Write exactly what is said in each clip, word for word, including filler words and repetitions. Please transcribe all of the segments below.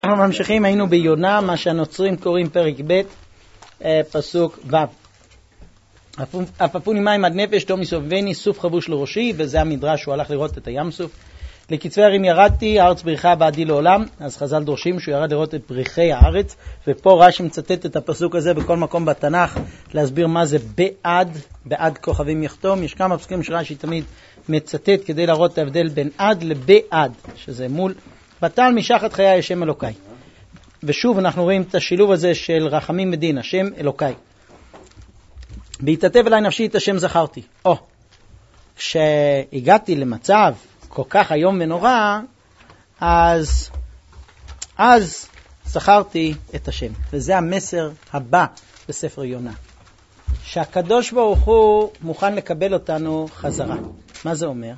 אנחנו ממשיכים, היינו ביונה, מה שהנוצרים קוראים פרק ב', פסוק ו'. אפפוני מים עד נפש, תום יסובבני, סוף חבוש לראשי, וזה המדרש, הוא הלך לראות את הים סוף. לקצווי הרים ירדתי, הארץ בריחה בעדי לעולם. אז חז"ל דורשים שהוא ירד לראות את בריחי הארץ, ופה רש"י מצטט את הפסוק הזה בכל מקום בתנ"ך, להסביר מה זה בעד, בעד כוכבים יחתום. יש כמה פסוקים שרש"י תמיד מצטט כדי להראות את ההבדל בין עד לבעד, שזה מול בטל משחת חיי השם אלוקיי. ושוב אנחנו רואים את השילוב הזה של רחמים ודין, השם אלוקיי. בהתעטב אליי נפשי את השם זכרתי. או, כשהגעתי למצב כל כך היום ונורא, אז, אז זכרתי את השם. וזה המסר הבא בספר יונה. שהקדוש ברוך הוא מוכן לקבל אותנו חזרה. מה זה אומר?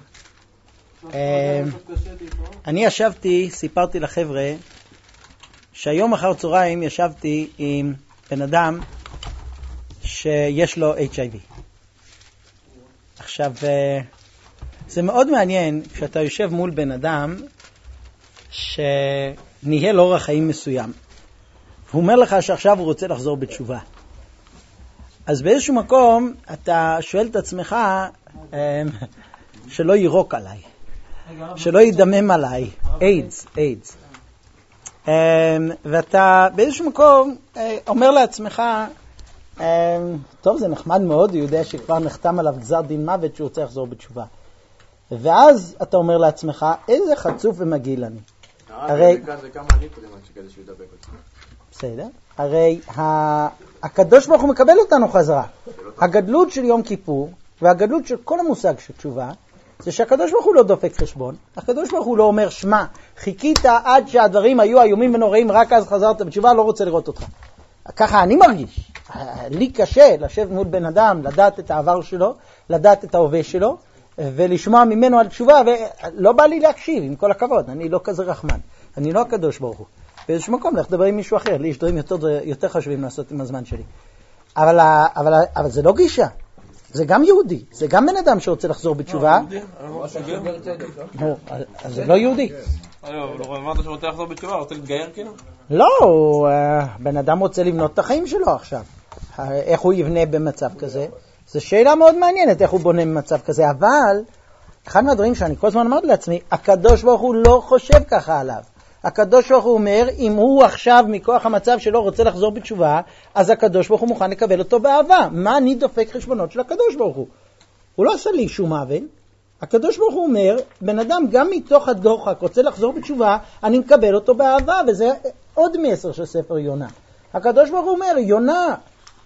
אני ישבתי, סיפרתי לחבר'ה, שהיום אחר צהריים ישבתי עם בן אדם שיש לו אייץ' איי וי. עכשיו, זה מאוד מעניין כשאתה יושב מול בן אדם שניהל אורח חיים מסוים. הוא אומר לך שעכשיו הוא רוצה לחזור בתשובה. אז באיזשהו מקום אתה שואל את עצמך שלא יירוק עליי. שלא ידמם עליי, איידס, איידס. ואתה באיזשהו מקום אומר לעצמך, טוב, זה נחמד מאוד, הוא יודע שכבר נחתם עליו גזר דין מוות שהוא רוצה לחזור בתשובה. ואז אתה אומר לעצמך, איזה חצוף ומגעיל אני. הרי זה כמה ניקודים שכדי שהוא ידבק אותך. בסדר. הרי הקדוש ברוך הוא מקבל אותנו חזרה. הגדלות של יום כיפור והגדלות של כל המושג של תשובה, זה שהקדוש ברוך הוא לא דופק חשבון. הקדוש ברוך הוא לא אומר, שמע, חיכית עד שהדברים היו איומים ונוראים, רק אז חזרת בתשובה, לא רוצה לראות אותך. ככה אני מרגיש. לי קשה לשבת מול בן אדם, לדעת את העבר שלו, לדעת את ההווה שלו, ולשמוע ממנו על תשובה, ולא בא לי להקשיב, עם כל הכבוד. אני לא כזה רחמן. אני לא הקדוש ברוך הוא. באיזשהו מקום, לך לדבר עם מישהו אחר. לי יש דברים יותר, יותר חשובים לעשות עם הזמן שלי. אבל, אבל, אבל זה לא גישה. זה גם יהודי, זה גם בן אדם שרוצה לחזור בתשובה. אז זה לא יהודי. לא אמרת שהוא רוצה לחזור בתשובה, רוצה להתגייר כאילו? לא, בן אדם רוצה לבנות את החיים שלו עכשיו. איך הוא יבנה במצב כזה? זו שאלה מאוד מעניינת איך הוא בונה במצב כזה, אבל אחד מהדברים שאני כל הזמן אמרתי לעצמי, הקדוש ברוך הוא לא חושב ככה עליו. הקדוש ברוך הוא אומר, אם הוא עכשיו מכוח המצב שלו רוצה לחזור בתשובה, אז הקדוש ברוך הוא מוכן לקבל אותו באהבה. מה אני דופק חשבונות של הקדוש ברוך הוא? הוא לא עשה לי שום עוול. הקדוש ברוך הוא אומר, בן אדם גם מתוך הדוחק רוצה לחזור בתשובה, אני מקבל אותו באהבה, וזה עוד מסר של ספר יונה. הקדוש ברוך הוא אומר, יונה,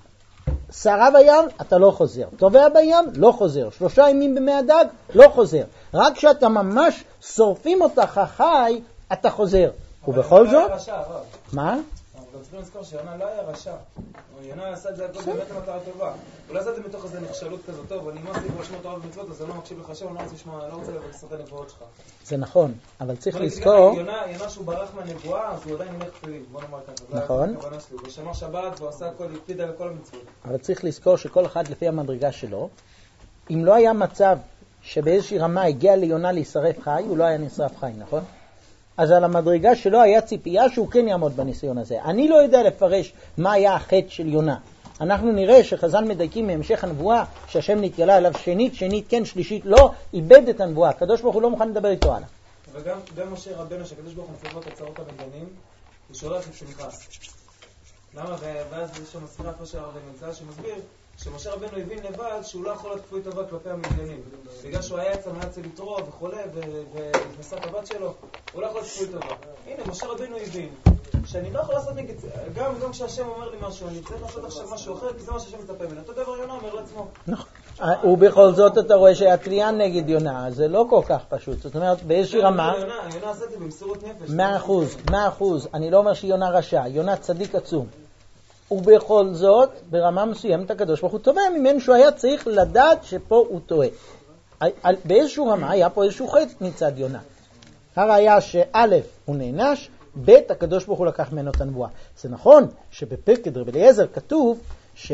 שערה בים, אתה לא חוזר. טובע בים, לא חוזר. שלושה ימים במי הדג, לא חוזר. רק כשאתה ממש שורפים אותך חי, אתה חוזר. ובכל זאת... מה? אנחנו צריכים לזכור שיונה לא היה רשע. יונה עשה את זה הכל באמת למטרה טובה. הוא לא עשה את זה מתוך איזו נכשלות כזאת טוב, אני מוסיף לשמוע תורה ומצוות, אז אני לא מקשיב לך שם, אני לא רוצה לעשות את הנבואות שלך. זה נכון, אבל צריך לזכור... יונה שהוא ברח מהנבואה, אז הוא עדיין הולך תפילים, בוא נאמר ככה. נכון. הוא בשמר שבת והוא עשה הכל, הקפיד על כל המצוות. אבל צריך לזכור שכל אחד לפי המדרגה שלו, אם לא היה מצב שבאיזושהי רמה הגיע ליונה להישרף חי, הוא לא היה נשרף חי, נכון? אז על המדרגה שלו היה ציפייה שהוא כן יעמוד בניסיון הזה. אני לא יודע לפרש מה היה החטא של יונה. אנחנו נראה שחז"ל מדייקים מהמשך הנבואה, שהשם נתגלה אליו שנית, שנית כן, שלישית לא, איבד את הנבואה. הקדוש ברוך הוא לא מוכן לדבר איתו עליו. וגם גם משה רבנו, שהקדוש ברוך הוא מפרבות הצעות המדיינים, הוא שולח את שמחס. למה? ואז יש שם ספירת משה רבנו, שמסביר שמשה רבנו הבין לבד שהוא לא יכול להיות כפוי טובה כלפי המדיינים. בגלל שהוא היה אצל מעצל יתרו וחולה ונכנסה את הבת שלו, הוא לא יכול להיות כפוי טובה. הנה, משה רבנו הבין שאני לא יכול לעשות נגד, גם, גם כשהשם אומר לי משהו, אני צריך לעשות עכשיו משהו אחר, כי זה מה שהשם מצפה ממנו. אותו דבר יונה אומר לעצמו. נכון. ובכל זאת אתה רואה שהיה תלייה נגד יונה, זה לא כל כך פשוט. זאת אומרת, באיזושהי רמה... יונה עשה את זה במסירות נפש. מאה אחוז, מאה אחוז. אני לא אומר שיונה רשע, יונה צדיק עצום. ובכל זאת, ברמה מסוימת הקדוש ברוך הוא תובע ממנו שהוא היה צריך לדעת שפה הוא טועה. באיזשהו רמה היה פה איזשהו חטא מצד יונה. הראיה שא' הוא נענש, ב' הקדוש ברוך הוא לקח ממנו את הנבואה. זה נכון שבפרק רבי אליעזר כתוב ש...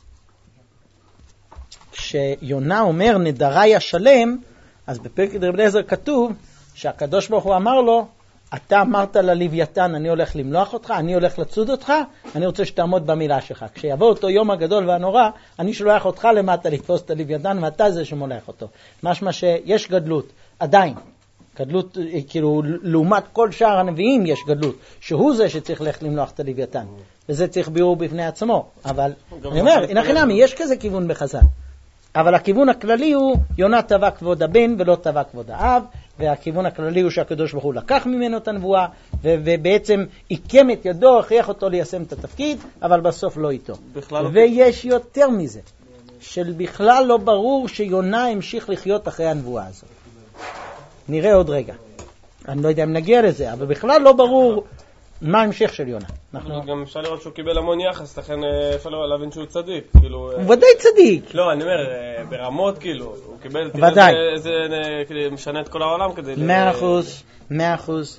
שיונה אומר נדרי השלם, אז בפרק רבי אליעזר כתוב שהקדוש ברוך הוא אמר לו, אתה אמרת ללוויתן, אני הולך למלוח אותך, אני הולך לצוד אותך, אני רוצה שתעמוד במילה שלך. כשיבוא אותו יום הגדול והנורא, אני שולח אותך למטה לתפוס את הלוויתן, ואתה זה שמולך אותו. משמע שיש גדלות, עדיין. גדלות, כאילו, לעומת כל שאר הנביאים יש גדלות, שהוא זה שצריך ללכת למלוח את הלוויתן. וזה צריך ביאור בפני עצמו. אבל, אני אומר, הנה חינמי, יש כזה כיוון בחז"ל. אבל הכיוון הכללי הוא, יונה טבע כבוד הבן ולא טבע כבוד האב, והכיוון הכללי הוא שהקדוש ברוך הוא לקח ממנו את הנבואה, ו- ובעצם עיקם את ידו, הכריח אותו ליישם את התפקיד, אבל בסוף לא איתו. ויש יותר מזה, של בכלל לא ברור שיונה המשיך לחיות אחרי הנבואה הזאת. נראה עוד רגע. אני לא יודע אם נגיע לזה, אבל בכלל לא ברור מה ההמשך של יונה. אנחנו... גם אפשר לראות שהוא קיבל המון יחס, לכן אפשר להבין שהוא צדיק. כאילו, הוא ודאי צדיק. לא, אני אומר, ברמות כאילו, הוא קיבל... ודאי. זה משנה את כל העולם כדי... מאה אחוז, מאה אחוז.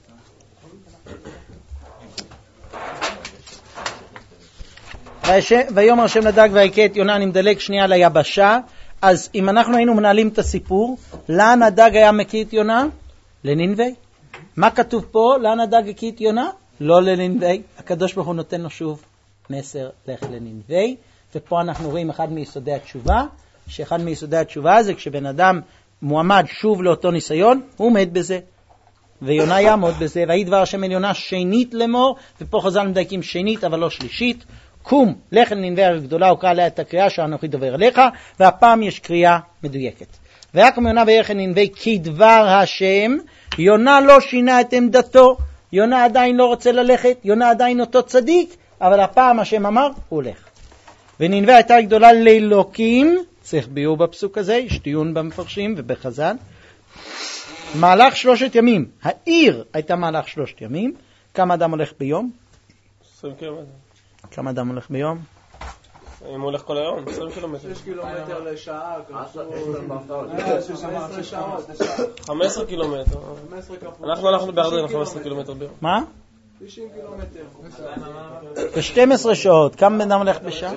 ויאמר השם לדג והיכה את יונה, אני מדלג שנייה ליבשה. אז אם אנחנו היינו מנהלים את הסיפור, לאן הדג היה מקיא את יונה? לנינבי. מה כתוב פה? לאן הדג הקיא את יונה? לא לנינבי. הקדוש ברוך הוא נותן לו שוב מסר, לך לנינבי. ופה אנחנו רואים אחד מיסודי התשובה, שאחד מיסודי התשובה זה כשבן אדם מועמד שוב לאותו ניסיון, הוא עומד בזה. ויונה יעמוד בזה, ויהי דבר השם אל יונה שנית לאמור, ופה חז"ל מדייקים שנית אבל לא שלישית. קום, לך אל נינבי הגדולה, וקרא עליה את הקריאה שאנוכי דובר אליך, והפעם יש קריאה מדויקת. ויקום יונה וילך אל נינבי כדבר השם. יונה לא שינה את עמדתו, יונה עדיין לא רוצה ללכת, יונה עדיין אותו צדיק, אבל הפעם השם אמר, הוא הולך. ונינבי הייתה גדולה לאלוקים, צריך ביור בפסוק הזה, יש דיון במפרשים ובחז"ל. מהלך שלושת ימים, העיר הייתה מהלך שלושת ימים. כמה אדם הולך ביום? עשרים קילומטר. כמה אדם הולך ביום? אם הוא הולך כל היום, עשרים קילומטר. שש קילומטר לשעה, חמש עשרה קילומטר. אנחנו הלכנו בירדן חמש עשרה קילומטר ביום. מה? תשעים קילומטר. ב-שתים עשרה שעות. כמה בן אדם הולך בשעה?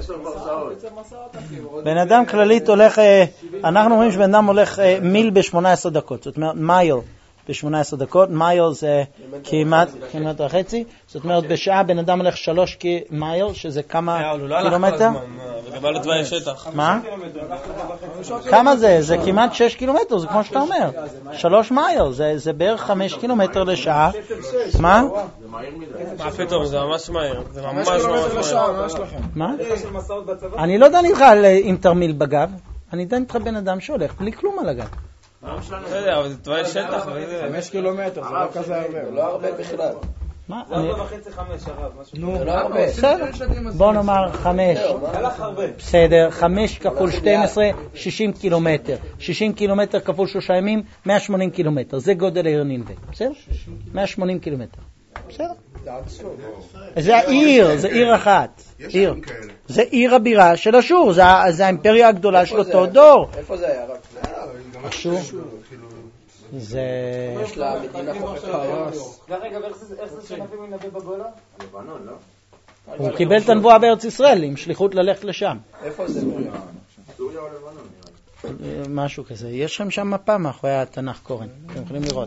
בן אדם כללית הולך, אנחנו אומרים שבן אדם הולך מיל ב-שמונה עשרה דקות. זאת אומרת, מייל ב-שמונה עשרה דקות. מייל זה כמעט, כמעט וחצי. זאת אומרת, בשעה בן אדם הולך שלוש מייל, שזה כמה קילומטר? וגם על התוואי השטח. מה? כמה זה? זה כמעט שש קילומטר, זה כמו שאתה אומר. שלוש מייל, זה בערך חמש קילומטר לשעה. מה? מה פתאום, זה ממש מהר. זה ממש ממש מהר. מה? אני לא דן איתך עם תרמיל בגב, אני דן איתך בן אדם שהולך בלי כלום על הגב. לא יודע, אבל זה תוואי שטח. חמש קילומטר, זה לא כזה הרבה. זה לא הרבה בכלל. מה? זה ארבע וחצי חמש הרב, משהו. נו, בסדר. בוא נאמר חמש. הלך הרבה. בסדר, חמש כפול שתים עשרה, שישים קילומטר. שישים קילומטר כפול שלושה ימים, מאה ושמונים קילומטר. זה גודל העיר נינבי. בסדר? מאה ושמונים קילומטר. בסדר? זה העיר, זה עיר אחת. עיר. זה עיר הבירה של אשור, זה האימפריה הגדולה של אותו דור. איפה זה היה? אשור. זה... יש לה מדינה חופשת פרס. רגע, ואיך זה שנביא מנבא בגולה? לבנון, לא? הוא קיבל את הנבואה בארץ ישראל עם שליחות ללכת לשם. איפה זה? סוריה או לבנון? משהו כזה. יש לכם שם מפה מאחורי התנ"ך קורן. אתם יכולים לראות.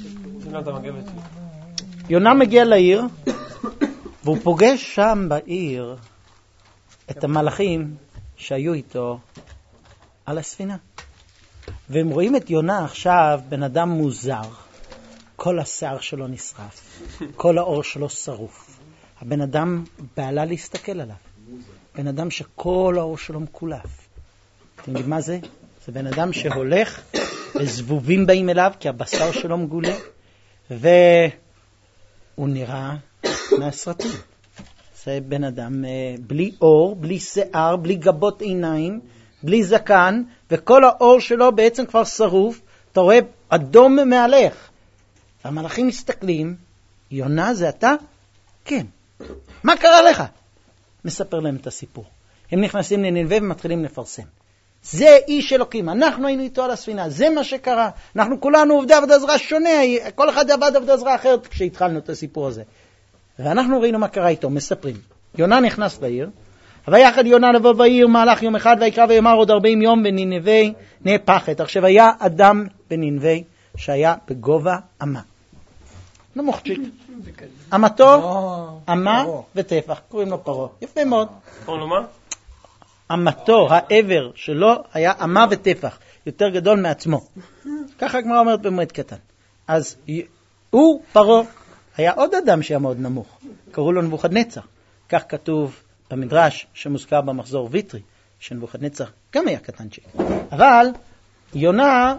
יונה מגיע לעיר, והוא פוגש שם בעיר את המלאכים שהיו איתו על הספינה. והם רואים את יונה עכשיו בן אדם מוזר. כל השיער שלו נשרף, כל האור שלו שרוף. הבן אדם בעלה להסתכל עליו. בן אדם שכל האור שלו מקולף. אתם יודעים מה זה? זה בן אדם שהולך וזבובים באים אליו כי הבשר שלו מגולה. והוא נראה מהסרטים. זה בן אדם בלי אור, בלי שיער, בלי גבות עיניים, בלי זקן, וכל האור שלו בעצם כבר שרוף. אתה רואה אדום מהלך. המלאכים מסתכלים, יונה זה אתה? כן. מה קרה לך? מספר להם את הסיפור. הם נכנסים לנינבי ומתחילים לפרסם. זה איש אלוקים, אנחנו היינו איתו על הספינה, זה מה שקרה. אנחנו כולנו עובדי עבודה זרה שונה, כל אחד עבד עבודה זרה אחרת כשהתחלנו את הסיפור הזה. ואנחנו ראינו מה קרה איתו, מספרים. יונה נכנס לעיר, ויחד יונה לבוא בעיר מהלך יום אחד, ויקרא ויאמר עוד ארבעים יום בנינבי נהפכת. עכשיו היה אדם בנינבי שהיה בגובה אמה. נמוכצ'יק. אמתו, אמה וטפח, קוראים לו פרו. יפה מאוד. קוראים לו מה? אמתו, העבר שלו, היה אמה וטפח, יותר גדול מעצמו. ככה הגמרא אומרת במועד קטן. אז הוא, פרו, היה עוד אדם שהיה מאוד נמוך. קראו לו נבוכדנצר. כך כתוב במדרש שמוזכר במחזור ויטרי, שנבוכדנצר גם היה קטנצ'יק. אבל יונה,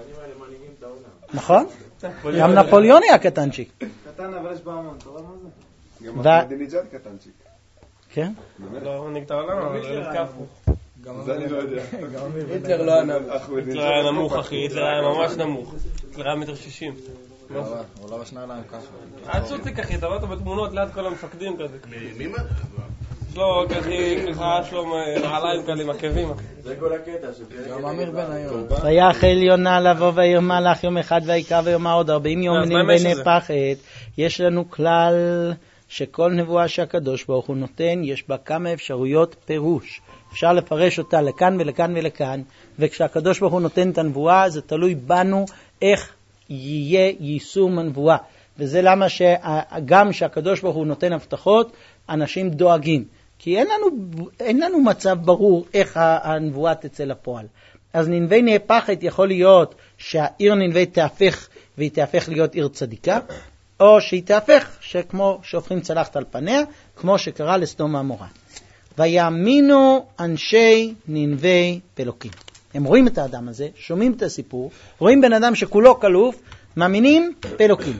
נכון? גם נפוליאון היה קטנצ'יק. קטן אבל יש בהמון, אתה רואה מה זה? גם אחמדינג'אד קטנצ'יק. כן? לא נגד העולם, אבל לא נתקפו. זה אני לא יודע. היטלר לא היה נמוך. היטלר היה נמוך, אחי. היטלר היה ממש נמוך. היטלר היה מטר שישים. הוא לא בשנר להם ככה. עד צוציק, אחי, אתה רואה אותו בתמונות ליד כל המפקדים כזה. מי מה? יש לו כזה, ככה, יש לו נעליים כאלה עם עקבים. זה כל הקטע. גם אמיר בן היום. ויחל יונה לבוא ויאמר לך יום אחד ויקרא ויאמר עוד ארבעים יום ונבנה פחד. יש לנו כלל שכל נבואה שהקדוש ברוך הוא נותן, יש בה כמה אפשרויות פירוש. אפשר לפרש אותה לכאן ולכאן ולכאן, וכשהקדוש ברוך הוא נותן את הנבואה, זה תלוי בנו איך יהיה יישום הנבואה. וזה למה שגם שהקדוש ברוך הוא נותן הבטחות, אנשים דואגים. כי אין לנו, אין לנו מצב ברור איך הנבואה תצא לפועל. אז ננבי נהפכת יכול להיות שהעיר ננבי תהפך, והיא תהפך להיות עיר צדיקה, או שהיא תהפך, שכמו שהופכים צלחת על פניה, כמו שקרה לסדום ועמורה. ויאמינו אנשי ננבי פלוקים. הם רואים את האדם הזה, שומעים את הסיפור, רואים בן אדם שכולו קלוף, מאמינים פלוקים.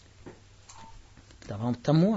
דבר תמוה.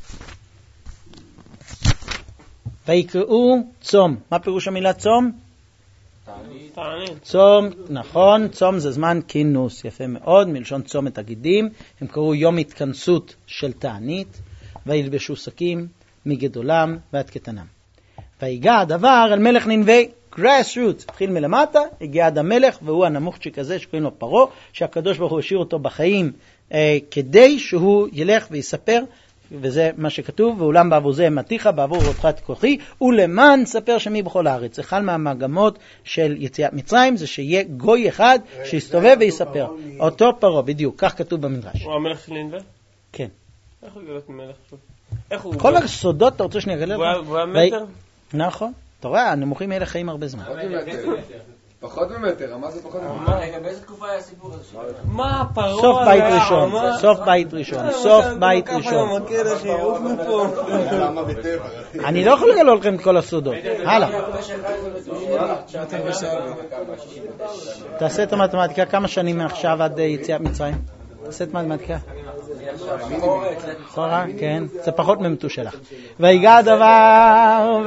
ויקראו צום. מה פירוש המילה צום? תענית. צום, נכון, צום זה זמן כינוס, יפה מאוד, מלשון צום את הגידים. הם קראו יום התכנסות של תענית, וילבשו שקים מגדולם ועד קטנם. והגיע הדבר אל מלך ננבי, grass roots, התחיל מלמטה, הגיע עד המלך, והוא הנמוכצ'יק הזה שקוראים לו פרו, שהקדוש ברוך הוא השאיר אותו בחיים אה, כדי שהוא ילך ויספר, וזה מה שכתוב, ואולם בעבור זה מתיך, בעבור אותך תכוחי, ולמען ספר שמי בכל הארץ. אחד מהמגמות של יציאת מצרים זה שיהיה גוי אחד שיסתובב ויספר. אותו פרו, בדיוק, כך כתוב במדרש. הוא המלך של נינווה? כן. איך הוא גלת מלך? איך הוא? כל הסודות, אתה רוצה שאני אגלה לך? הוא היה מטר? נכון. אתה רואה, הנמוכים האלה חיים הרבה זמן. פחות ממטר, מה זה פחות ממטר? רגע, באיזה תקופה היה הסיפור הזה? מה הפרעה? סוף בית ראשון, סוף בית ראשון, סוף בית ראשון. אני לא יכול לגלות לכם את כל הסודות. הלאה. תעשה את המתמטיקה, כמה שנים מעכשיו עד יציאת מצרים? תעשה את מתמטיקה. חורה, כן, זה פחות ממתו שלך. ויגע הדבר,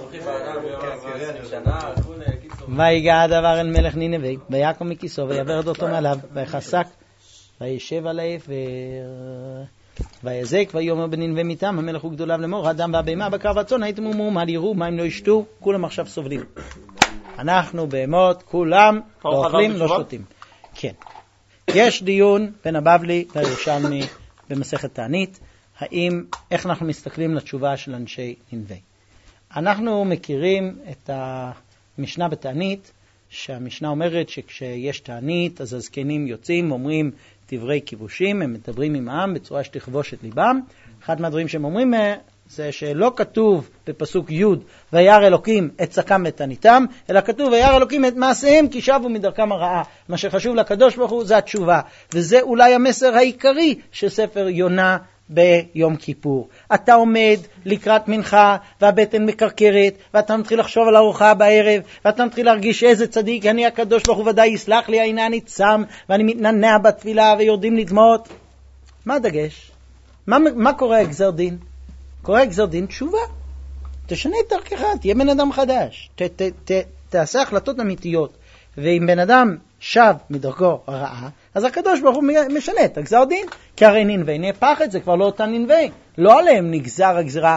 ויגע הדבר אל מלך נינבי, ויקום מכיסו, ויברד אותו מעליו, ויחסק, וישב על העבר, ויזק, ויאמר בנינבי מטעם, המלך הוא גדוליו לאמור, האדם והבהמה, הבקר והצאן, הייתם אומרים, אל יראו, מים לא ישתו, כולם עכשיו סובלים. אנחנו בהמות, כולם לא אוכלים, לא שותים. כן. יש דיון בין הבבלי והירושלמי במסכת תענית, האם, איך אנחנו מסתכלים לתשובה של אנשי נינבי. אנחנו מכירים את המשנה בתענית, שהמשנה אומרת שכשיש תענית, אז הזקנים יוצאים, אומרים דברי כיבושים, הם מדברים עם העם בצורה שתכבוש את ליבם. אחד מהדברים שהם אומרים זה שלא כתוב בפסוק י' וירא אלוקים את צקם ואת תעניתם, אלא כתוב וירא אלוקים את מעשיהם כי שבו מדרכם הרעה. מה שחשוב לקדוש ברוך הוא זה התשובה, וזה אולי המסר העיקרי של ספר יונה ביום כיפור. אתה עומד לקראת מנחה והבטן מקרקרת, ואתה מתחיל לחשוב על ארוחה בערב, ואתה מתחיל להרגיש איזה צדיק אני, הקדוש ברוך הוא ודאי יסלח לי, הנה אני צם ואני מתננע בתפילה ויורדים לדמעות. מה הדגש? מה, מה קורה גזר דין? קורה גזר דין תשובה. תשנה את דרכך, תהיה בן אדם חדש, ת, ת, ת, תעשה החלטות אמיתיות. ואם בן אדם שב מדרכו הרעה, אז הקדוש ברוך הוא משנה את הגזר דין, כי הרי נינבי נהפכת, זה כבר לא אותה נינבי, לא עליהם נגזר הגזרה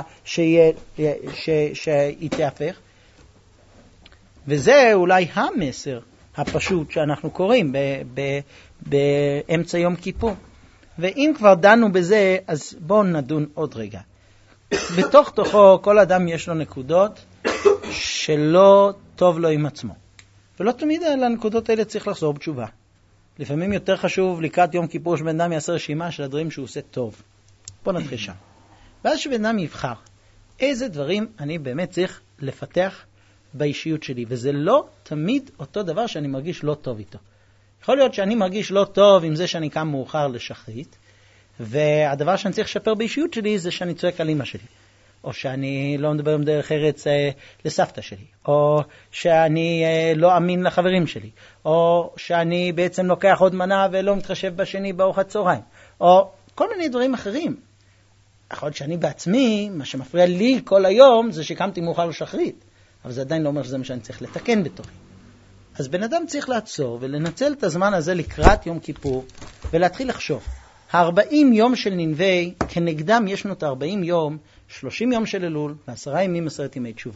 שהיא תהפך. וזה אולי המסר הפשוט שאנחנו קוראים ב, ב, באמצע יום כיפור. ואם כבר דנו בזה, אז בואו נדון עוד רגע. בתוך תוכו כל אדם יש לו נקודות שלא טוב לו עם עצמו. ולא תמיד לנקודות האלה צריך לחזור בתשובה. לפעמים יותר חשוב לקראת יום כיפור שבן אדם יעשה רשימה של הדברים שהוא עושה טוב. בוא נתחיל שם. ואז שבן אדם יבחר איזה דברים אני באמת צריך לפתח באישיות שלי, וזה לא תמיד אותו דבר שאני מרגיש לא טוב איתו. יכול להיות שאני מרגיש לא טוב עם זה שאני קם מאוחר לשחרית, והדבר שאני צריך לשפר באישיות שלי זה שאני צועק על אמא שלי, או שאני לא מדבר עם דרך ארץ אה, לסבתא שלי, או שאני אה, לא אמין לחברים שלי, או שאני בעצם לוקח עוד מנה ולא מתחשב בשני בארוחת צהריים, או כל מיני דברים אחרים. יכול להיות שאני בעצמי, מה שמפריע לי כל היום זה שקמתי מאוחר לשחרית, אבל זה עדיין לא אומר שזה מה שאני צריך לתקן בתוכי. אז בן אדם צריך לעצור ולנצל את הזמן הזה לקראת יום כיפור ולהתחיל לחשוב. ה-ארבעים יום של ננבי, כנגדם ישנו את ה-ארבעים יום, שלושים יום של אלול ועשרה ימים עשרת ימי תשובה.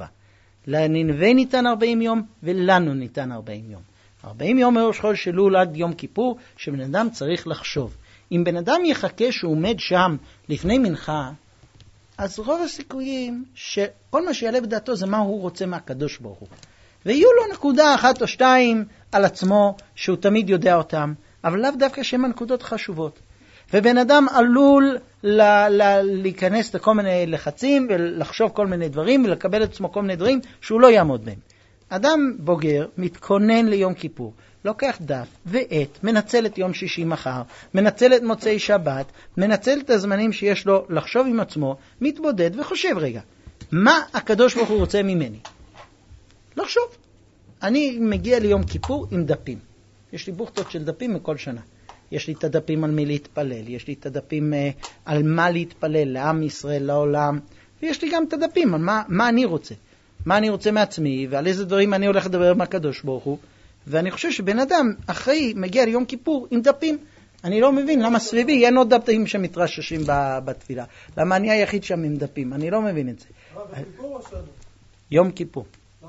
לננבי ניתן ארבעים יום ולנו ניתן ארבעים יום. ארבעים יום מראש חודש של אלול עד יום כיפור שבן אדם צריך לחשוב. אם בן אדם יחכה שהוא עומד שם לפני מנחה, אז רוב הסיכויים שכל מה שיעלה בדעתו זה מה הוא רוצה מהקדוש ברוך הוא. ויהיו לו נקודה אחת או שתיים על עצמו שהוא תמיד יודע אותם, אבל לאו דווקא שהן הנקודות חשובות. ובן אדם עלול ל- ל- להיכנס לכל מיני לחצים ולחשוב כל מיני דברים ולקבל את עצמו כל מיני דברים שהוא לא יעמוד בהם. אדם בוגר מתכונן ליום כיפור, לוקח דף ועט, מנצל את יום שישי מחר, מנצל את מוצאי שבת, מנצל את הזמנים שיש לו לחשוב עם עצמו, מתבודד וחושב רגע, מה הקדוש ברוך הוא רוצה ממני? לחשוב. אני מגיע ליום כיפור עם דפים. יש לי בוכטות של דפים מכל שנה. יש לי את הדפים על מי להתפלל, יש לי את הדפים uh, על מה להתפלל, לעם ישראל, לעולם, ויש לי גם את הדפים על מה, מה אני רוצה. מה אני רוצה מעצמי, ועל איזה דברים אני הולך לדבר עם הקדוש ברוך הוא. ואני חושב שבן אדם אחראי מגיע ליום כיפור עם דפים. אני לא מבין למה סביבי אין עוד דפים שמתרששים בתפילה. למה אני היחיד שם עם דפים? אני לא מבין את זה. יום כיפור.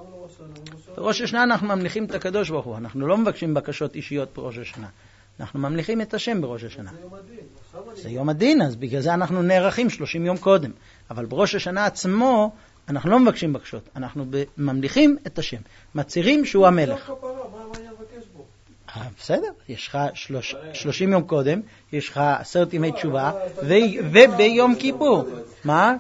בראש השנה אנחנו ממליכים את הקדוש ברוך הוא. אנחנו לא מבקשים בקשות אישיות בראש השנה. אנחנו ממליכים את השם בראש השנה. זה יום הדין. זה יום הדין, אז בגלל זה אנחנו נערכים שלושים יום קודם. אבל בראש השנה עצמו אנחנו לא מבקשים בקשות. אנחנו ממליכים את השם. מצירים שהוא המלך. בסדר, יש לך שלושים יום קודם, יש לך עשרת ימי תשובה, וביום כיפור. מה?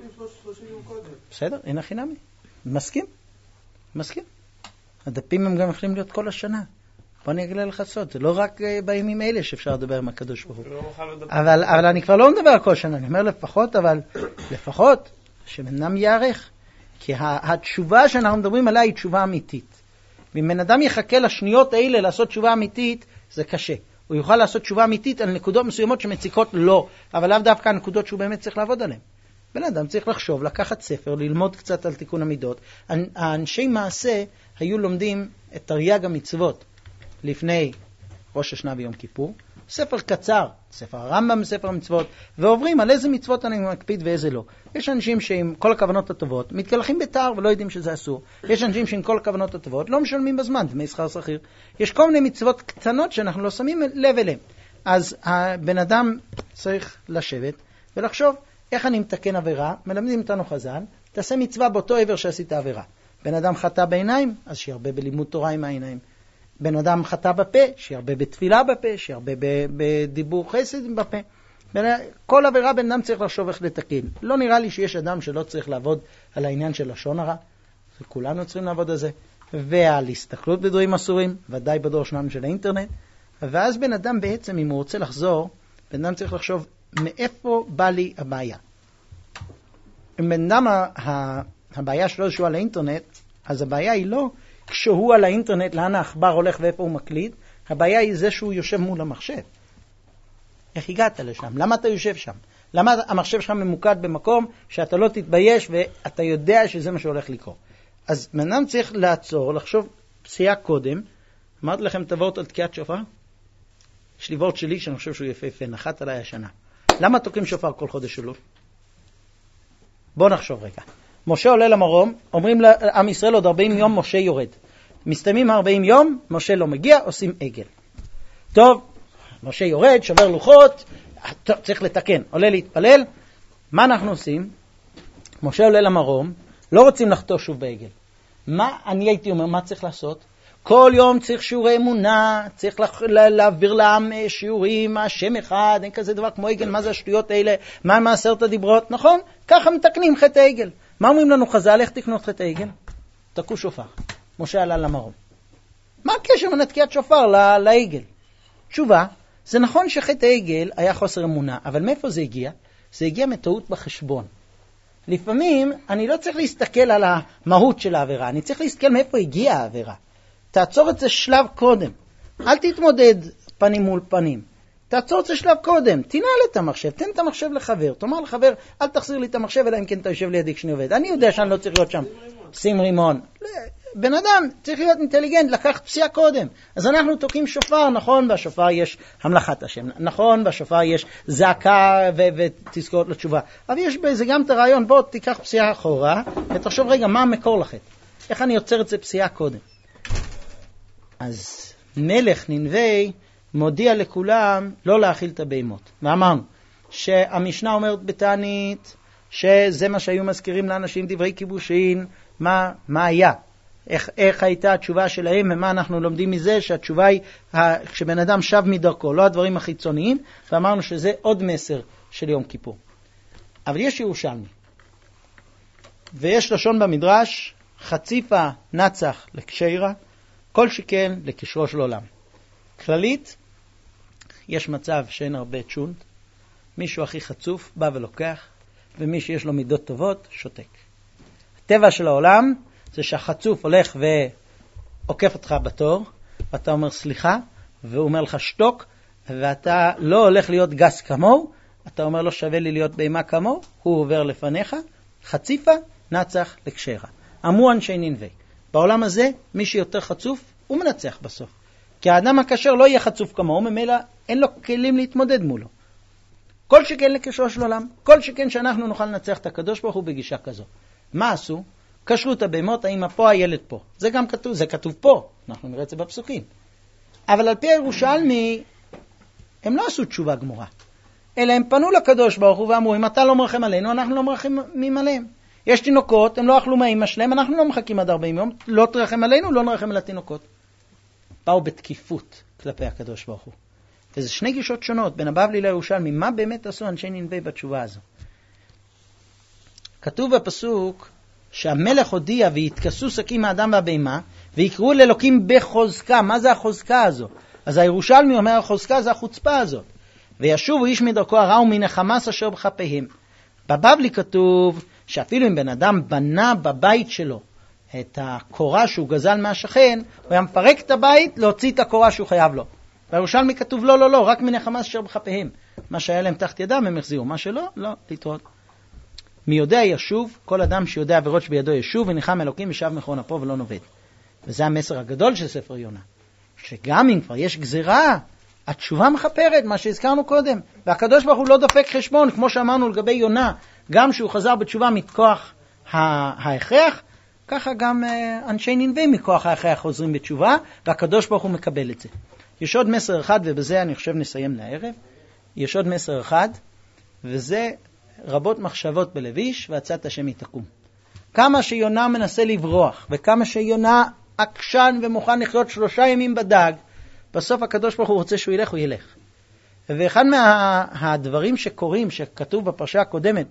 בסדר, אין הכי נמי. מסכים? מסכים. הדפים הם גם יכולים להיות כל השנה. בוא אני אגלה לך סוד, זה לא רק בימים אלה שאפשר לדבר עם הקדוש ברוך הוא. אבל, אבל אני כבר לא מדבר על כל שנה, אני אומר לפחות, אבל לפחות שבן אדם יערך. כי התשובה שאנחנו מדברים עליה היא תשובה אמיתית. אם בן אדם יחכה לשניות האלה לעשות תשובה אמיתית, זה קשה. הוא יוכל לעשות תשובה אמיתית על נקודות מסוימות שמציקות לא, אבל לאו דווקא הנקודות שהוא באמת צריך לעבוד עליהן. בן אדם צריך לחשוב, לקחת ספר, ללמוד קצת על תיקון המידות. האנשי מעשה היו לומדים את תרי"ג המצוות לפני ראש השנה ויום כיפור, ספר קצר, ספר הרמב"ם, ספר המצוות, ועוברים על איזה מצוות אני מקפיד ואיזה לא. יש אנשים שעם כל הכוונות הטובות מתקלחים בתער ולא יודעים שזה אסור. יש אנשים שעם כל הכוונות הטובות לא משלמים בזמן, דמי שכר שכיר. יש כל מיני מצוות קטנות שאנחנו לא שמים לב אליהם. אז הבן אדם צריך לשבת ולחשוב איך אני מתקן עבירה. מלמדים איתנו חז"ל, תעשה מצווה באותו עבר שעשית עבירה. בן אדם חטא בעיניים, אז שירבה בלימוד תורה עם העיניים. בן אדם חטא בפה, שירבה בתפילה בפה, שירבה בדיבור חסד בפה. כל עבירה בן אדם צריך לחשוב איך לתקן. לא נראה לי שיש אדם שלא צריך לעבוד על העניין של לשון הרע. כולנו צריכים לעבוד על זה. ועל הסתכלות בדברים אסורים, ודאי בדור שלנו של האינטרנט. ואז בן אדם בעצם, אם הוא רוצה לחזור, בן אדם צריך לחשוב מאיפה בא לי הבעיה. אם בן אדם הבעיה שלו שהוא על האינטרנט, אז הבעיה היא לא כשהוא על האינטרנט, לאן האחבר הולך ואיפה הוא מקליד, הבעיה היא זה שהוא יושב מול המחשב. איך הגעת לשם? למה אתה יושב שם? למה המחשב שלך ממוקד במקום שאתה לא תתבייש ואתה יודע שזה מה שהולך לקרות? אז מנהל צריך לעצור, לחשוב פסיעה קודם. אמרתי לכם את הוורט על תקיעת שופר? יש לי וורט שלי שאני חושב שהוא יפהפה, נחת עליי השנה. למה תוקעים שופר כל חודש שלו? בוא נחשוב רגע. משה עולה למרום, אומרים לעם ישראל עוד ארבעים יום משה יורד. מסתיימים ארבעים יום, משה לא מגיע, עושים עגל. טוב, משה יורד, שובר לוחות, טוב, צריך לתקן, עולה להתפלל. מה אנחנו עושים? משה עולה למרום, לא רוצים לחטוא שוב בעגל. מה אני הייתי אומר, מה צריך לעשות? כל יום צריך שיעורי אמונה, צריך לה, להעביר לעם שיעורים, השם אחד, אין כזה דבר כמו עגל, מה זה השטויות האלה, מה עם עשרת הדיברות, נכון? ככה מתקנים חטא העגל. מה אומרים לנו חז"ל? איך תקנות חטא העגל? תקעו שופר. משה עלה למרום. מה הקשר בין תקיעת שופר לעגל? תשובה, זה נכון שחטא העגל היה חוסר אמונה, אבל מאיפה זה הגיע? זה הגיע מטעות בחשבון. לפעמים אני לא צריך להסתכל על המהות של העבירה, אני צריך להסתכל מאיפה הגיעה העבירה. תעצור את זה שלב קודם. אל תתמודד פנים מול פנים. תעצור את זה שלב קודם. תנעל את המחשב, תן את המחשב לחבר. תאמר לחבר, אל תחזיר לי את המחשב, אלא אם כן אתה יושב לידי כשאני עובד. אני יודע שאני לא צריך להיות שם. שים רימון. בן אדם צריך להיות אינטליגנט, לקח פסיעה קודם. אז אנחנו תוקעים שופר, נכון, בשופר יש המלאכת השם. נכון, בשופר יש זעקה ו- ותזכורת לתשובה. אבל יש בזה גם את הרעיון, בוא תיקח פסיעה אחורה, ותחשוב רגע מה המקור לחטא. איך אני יוצר את זה פסיעה קודם. אז מלך נינווה מודיע לכולם לא להאכיל את הבהמות. ואמרנו שהמשנה אומרת בתענית שזה מה שהיו מזכירים לאנשים דברי כיבושין, מה, מה היה, איך, איך הייתה התשובה שלהם, ומה אנחנו לומדים מזה, שהתשובה היא כשבן אדם שב מדרכו, לא הדברים החיצוניים, ואמרנו שזה עוד מסר של יום כיפור. אבל יש ירושלמי, ויש לשון במדרש, חציפה נצח לקשירה, כל שכן לקשרו של עולם. כללית, יש מצב שאין הרבה צ'ונט, מישהו הכי חצוף בא ולוקח, ומי שיש לו מידות טובות שותק. הטבע של העולם זה שהחצוף הולך ועוקף אותך בתור, ואתה אומר סליחה, והוא אומר לך שתוק, ואתה לא הולך להיות גס כמוהו, אתה אומר לו שווה לי להיות בהמה כמוהו, הוא עובר לפניך, חציפה נצח לקשירה. אמרו אנשי נינווה. בעולם הזה, מי שיותר חצוף, הוא מנצח בסוף. כי האדם הכשר לא יהיה חצוף כמוהו, ממילא אין לו כלים להתמודד מולו. כל שכן לקשרו של עולם, כל שכן שאנחנו נוכל לנצח את הקדוש ברוך הוא בגישה כזו. מה עשו? קשרו את הבהמות, האמא פה, הילד פה. זה גם כתוב, זה כתוב פה, אנחנו נראה את זה בפסוקים. אבל על פי הירושלמי, הם לא עשו תשובה גמורה. אלא הם פנו לקדוש ברוך הוא ואמרו, אם אתה לא מרחם עלינו, אנחנו לא מרחמים עליהם. יש תינוקות, הם לא אכלו מהאמא שלהם, אנחנו לא מחכים עד ארבעים יום, לא תרחם עלינו, לא נרחם על התינוקות. באו בתקיפות כלפי הקדוש ברוך הוא. וזה שני גישות שונות, בין הבבלי לירושלמי, מה באמת עשו אנשי נינווה בתשובה הזו? כתוב בפסוק שהמלך הודיע ויתכסו שקים מהאדם והבהמה, ויקראו לאלוקים בחוזקה. מה זה החוזקה הזו? אז הירושלמי אומר, החוזקה זה החוצפה הזאת. וישובו איש מדרכו הרע ומן החמאס אשר בכפיהם. בבבלי כתוב שאפילו אם בן אדם בנה בבית שלו את הקורה שהוא גזל מהשכן, הוא היה מפרק את הבית להוציא את הקורה שהוא חייב לו. בירושלמי כתוב לא, לא, לא, רק מן החמאס אשר בכפיהם. מה שהיה להם תחת ידם הם החזירו, מה שלא, לא, להתראות. מי יודע ישוב, כל אדם שיודע עבירות שבידו ישוב, וניחם אלוקים ישב מכון אפו ולא נובד. וזה המסר הגדול של ספר יונה. שגם אם כבר יש גזירה, התשובה מחפרת, מה שהזכרנו קודם. והקדוש ברוך הוא לא דופק חשבון, כמו שאמרנו לגבי יונה, גם שהוא חזר בתשובה מכוח ההכרח, ככה גם אנשי נינווה מכוח ההכרח חוזרים בתשובה, והקדוש ברוך הוא מקבל את זה. יש עוד מסר אחד, ובזה אני חושב נסיים לערב. יש עוד מסר אחד, וזה רבות מחשבות בלביש, ועצת השם היא תקום. כמה שיונה מנסה לברוח, וכמה שיונה עקשן ומוכן לחיות שלושה ימים בדג, בסוף הקדוש ברוך הוא רוצה שהוא ילך, הוא ילך. ואחד מהדברים שקורים, שכתוב בפרשה הקודמת,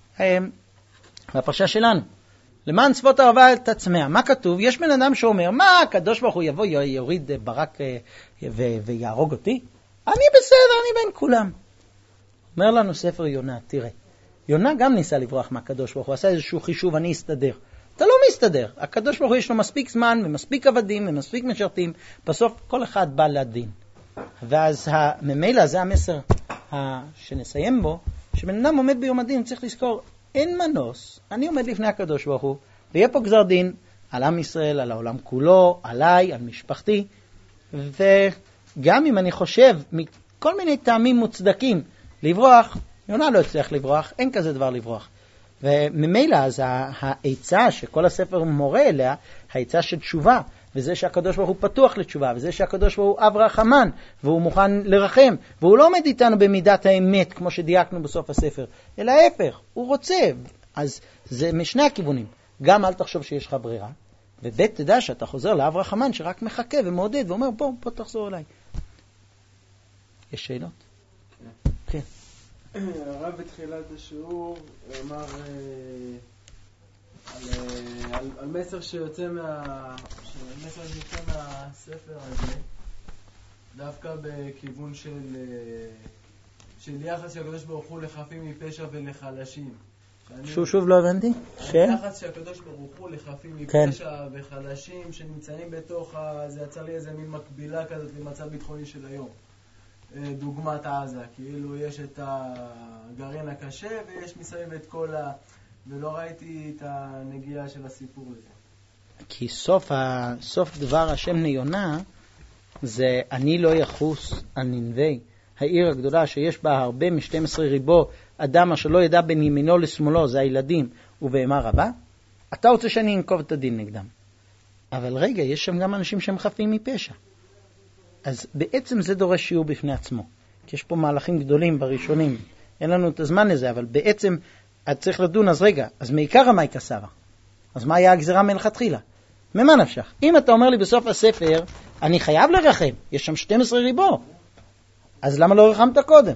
בפרשה שלנו, למען צפות ערבה תצמח. מה כתוב? יש בן אדם שאומר, מה הקדוש ברוך הוא יבוא, יוריד ברק ו- ויהרוג אותי? אני בסדר, אני בין כולם. אומר לנו ספר יונה, תראה, יונה גם ניסה לברוח מהקדוש ברוך הוא, עשה איזשהו חישוב, אני אסתדר. אתה לא מסתדר. הקדוש ברוך הוא יש לו מספיק זמן, ומספיק עבדים, ומספיק משרתים. בסוף כל אחד בא לדין. ואז ממילא זה המסר שנסיים בו, שבן אדם עומד ביום הדין, צריך לזכור, אין מנוס, אני עומד לפני הקדוש ברוך הוא, ויהיה פה גזר דין על עם ישראל, על העולם כולו, עליי, על משפחתי, וגם אם אני חושב מכל מיני טעמים מוצדקים לברוח, יונה לא הצליח לברוח, אין כזה דבר לברוח. וממילא אז העצה שכל הספר מורה אליה, העצה של תשובה, וזה שהקדוש ברוך הוא פתוח לתשובה, וזה שהקדוש ברוך הוא אב רחמן, והוא מוכן לרחם, והוא לא עומד איתנו במידת האמת, כמו שדייקנו בסוף הספר, אלא ההפך, הוא רוצה. אז זה משני הכיוונים. גם אל תחשוב שיש לך ברירה, וב' תדע שאתה חוזר לאב רחמן שרק מחכה ומעודד ואומר, בוא, בוא תחזור אליי. יש שאלות? כן. הרב בתחילת השיעור אמר על מסר שיוצא מהספר הזה, דווקא בכיוון של יחס שהקדוש ברוך הוא לחפים מפשע ולחלשים. שוב שוב לא הבנתי? היחס שהקדוש ברוך הוא לחפים מפשע וחלשים שנמצאים בתוך, זה יצא לי איזה מין מקבילה כזאת למצב ביטחוני של היום. דוגמת עזה, כאילו יש את הגרעין הקשה ויש מסביב את כל ה... ולא ראיתי את הנגיעה של הסיפור לזה. כי סוף, ה... סוף דבר השם ליונה זה אני לא יחוס על ננבי, העיר הגדולה שיש בה הרבה מ-שנים עשר ריבו אדם אשר לא ידע בין ימינו לשמאלו, זה הילדים ובהמה רבה. אתה רוצה שאני אנקוב את הדין נגדם. אבל רגע, יש שם גם אנשים שהם חפים מפשע. אז בעצם זה דורש שיעור בפני עצמו. כי יש פה מהלכים גדולים בראשונים. אין לנו את הזמן לזה, אבל בעצם את צריך לדון, אז רגע, אז מעיקר המאי כסרה. אז מה היה הגזירה מלכתחילה? ממה נפשך? אם אתה אומר לי בסוף הספר, אני חייב לרחם, יש שם שנים עשר ריבו. אז למה לא רחמת קודם?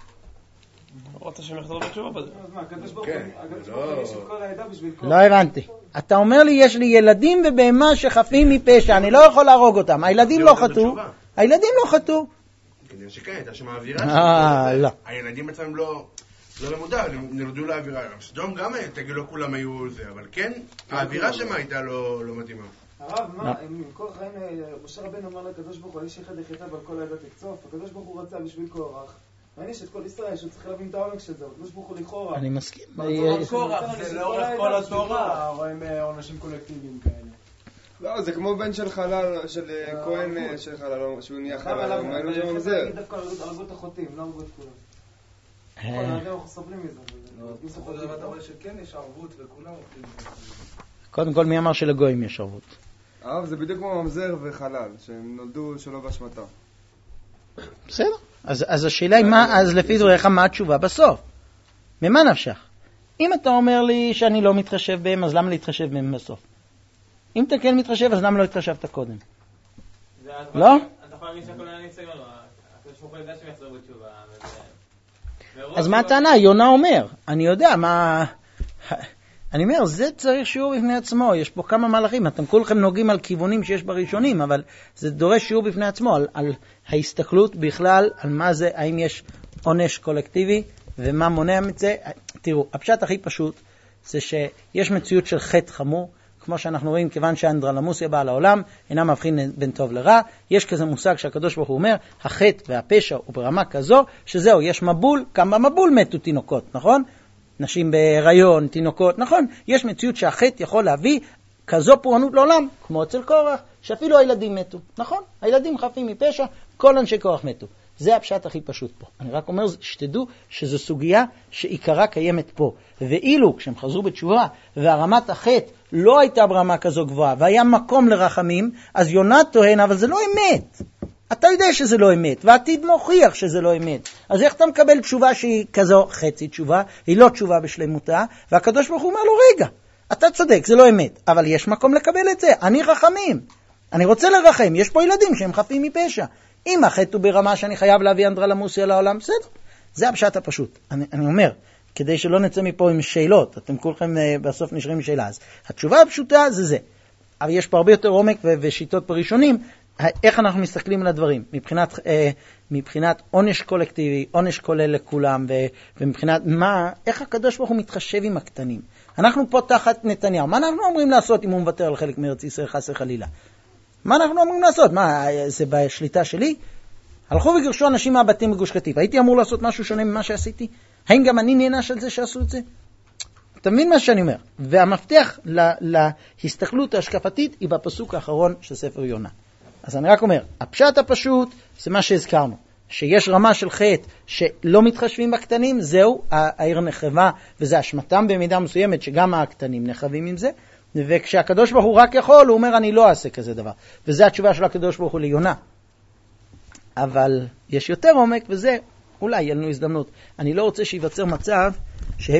רוצה שהם יחזרו בתשובה בזה. הקדוש ברוך הוא יש את כל העדה בשביל כל... לא הבנתי. אתה אומר לי, יש לי ילדים ובהמה שחפים מפשע, אני לא יכול להרוג אותם. הילדים לא חטאו. הילדים לא חטאו. כדי שכן, הייתה שם האווירה אה, לא. הילדים עצמם לא למודע, נרדו לאווירה. סדום גם, תגיד לא כולם היו זה, אבל כן, האווירה שם הייתה לא מתאימה. הרב, מה, עם כל החיים, משה רבנו אמר לקדוש ברוך הוא, איש אחד יחטא ועל כל העדה תקצוף, הקדוש ברוך הוא רצה בשביל קורח, מעניש את כל ישראל, שהוא צריך להבין את העומק של זה, הקדוש ברוך הוא לכאורה. אני מסכים. קורח, זה לאורך כל התורה, רואים עונשים קולקטיביים כאלה. לא, זה כמו בן של חלל, של כהן של חלל, שהוא נהיה חלל, הוא מעין לו ממזר. אני חושב דווקא הרגו את החוטאים, לא הרגו את כולם. כל האדם אנחנו סובלים מזה. בכל דבר אתה רואה שכן יש ערבות וכולם הולכים. קודם כל, מי אמר שלגויים יש ערבות? אבל זה בדיוק כמו ממזר וחלל, שהם נולדו שלא באשמתם. בסדר. אז, אז השאלה היא מה, אז לפי דבריך, מה התשובה בסוף? ממה נפשך? אם אתה אומר לי שאני לא מתחשב בהם, אז למה להתחשב בהם בסוף? אם אתה כן מתחשב, אז למה לא התחשבת קודם? לא? אתה יכול להגיד שהכל היה ניסיון, הקדוש ברוך הוא ידע שהם יחזרו בתשובה. אז מה הטענה? יונה אומר, אני יודע מה... אני אומר, זה צריך שיעור בפני עצמו, יש פה כמה מהלכים, אתם כולכם נוגעים על כיוונים שיש בראשונים, אבל זה דורש שיעור בפני עצמו, על, על ההסתכלות בכלל, על מה זה, האם יש עונש קולקטיבי, ומה מונע מזה. תראו, הפשט הכי פשוט, זה שיש מציאות של חטא חמור, כמו שאנחנו רואים, כיוון שהאנדרלמוסיה באה לעולם, אינה מבחין בין טוב לרע, יש כזה מושג שהקדוש ברוך הוא אומר, החטא והפשע הוא ברמה כזו, שזהו, יש מבול, כמה מבול מתו תינוקות, נכון? נשים בהיריון, תינוקות, נכון? יש מציאות שהחטא יכול להביא כזו פורענות לעולם, כמו אצל קורח, שאפילו הילדים מתו, נכון? הילדים חפים מפשע, כל אנשי קורח מתו. זה הפשט הכי פשוט פה. אני רק אומר שתדעו שזו סוגיה שעיקרה קיימת פה. ואילו כשהם חזרו בתשובה והרמת החטא לא הייתה ברמה כזו גבוהה והיה מקום לרחמים, אז יונה טוען, אבל זה לא אמת. אתה יודע שזה לא אמת, והעתיד מוכיח שזה לא אמת. אז איך אתה מקבל תשובה שהיא כזו חצי תשובה, היא לא תשובה בשלמותה, והקדוש ברוך הוא אומר לו, רגע, אתה צודק, זה לא אמת, אבל יש מקום לקבל את זה, אני רחמים. אני רוצה לרחם, יש פה ילדים שהם חפים מפשע. אם החטא הוא ברמה שאני חייב להביא אנדרלמוסיה לעולם, בסדר. זה הפשט הפשוט. אני, אני אומר, כדי שלא נצא מפה עם שאלות, אתם כולכם uh, בסוף נשארים עם שאלה. אז התשובה הפשוטה זה זה. אבל יש פה הרבה יותר עומק ו- ושיטות בראשונים, איך אנחנו מסתכלים על הדברים, מבחינת, אה, מבחינת עונש קולקטיבי, עונש כולל לכולם, ו, ומבחינת מה, איך הקדוש ברוך הוא מתחשב עם הקטנים. אנחנו פה תחת נתניהו, מה אנחנו אומרים לעשות אם הוא מוותר על חלק מארץ ישראל חס וחלילה? מה אנחנו אומרים לעשות? מה, זה בשליטה שלי? הלכו וגרשו אנשים מהבתים בגוש קטיף, הייתי אמור לעשות משהו שונה ממה שעשיתי? האם גם אני נענש על זה שעשו את זה? אתה מבין מה שאני אומר? והמפתח לה, להסתכלות ההשקפתית היא בפסוק האחרון של ספר יונה. אז אני רק אומר, הפשט הפשוט זה מה שהזכרנו, שיש רמה של חטא שלא מתחשבים בקטנים, זהו, העיר נחרבה, וזה אשמתם במידה מסוימת שגם הקטנים נחרבים עם זה, וכשהקדוש ברוך הוא רק יכול, הוא אומר אני לא אעשה כזה דבר, וזה התשובה של הקדוש ברוך הוא ליונה. אבל יש יותר עומק, וזה אולי יהיה לנו הזדמנות. אני לא רוצה שיווצר מצב שהם